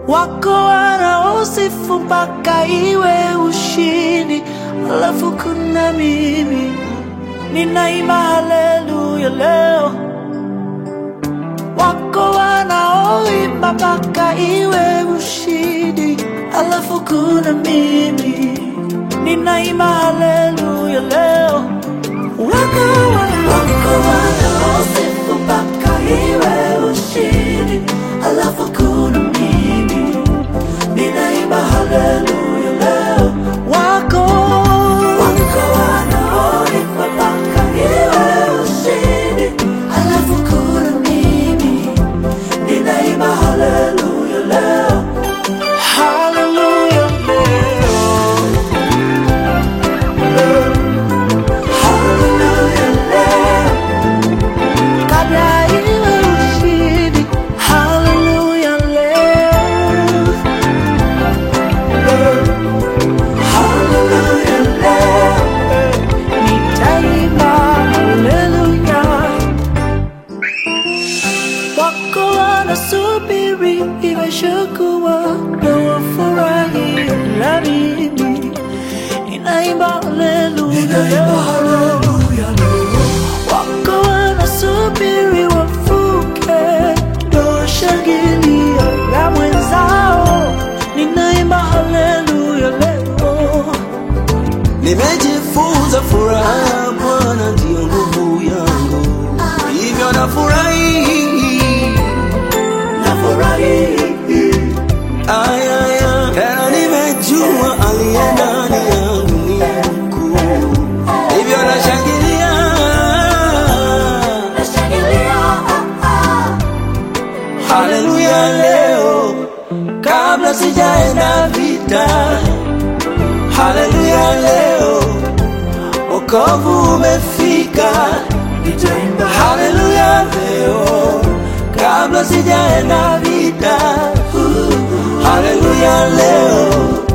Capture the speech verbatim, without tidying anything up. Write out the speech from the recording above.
Wako wanaosifu mpaka iwe ushindi, alafu kuna mimi ninaimba haleluya leo. Wako wanaoimba mpaka iwe ushindi, alafu kuna mimi ninaimba haleluya leo. Wako wanaosifu mpaka iwe ushindi, alafu kuna mimi ninaimba haleluya leo. Wako wako wanaoimba mpaka iwe ushindi, alafu kuna mimi ninaimba haleluya leo. Haleluya leo, haleluya leo, kabla iwe ushindi. Haleluya leo, haleluya leo, nitaimba haleluya. Wako wanasubiri imeshakuwa na wafurahi na mimi ninaimba haleluya leo. Wako wanasubiri wafuke ndo washangilia na mwenzao, ninaimba haleluya leo. Nimejifunza furaha ya Bwana ndiyo nguvu yangu, hivyo nafurahi, nafurahi. aya ya tena nimejua aliye ndani yangu ni mkuu, hivyo nashangilia, haleluya leo, kabla sijaenda vita. Haleluya leo, wokovu umefika. Haleluya leo, kabla sijaenda vita. Haleluya leo,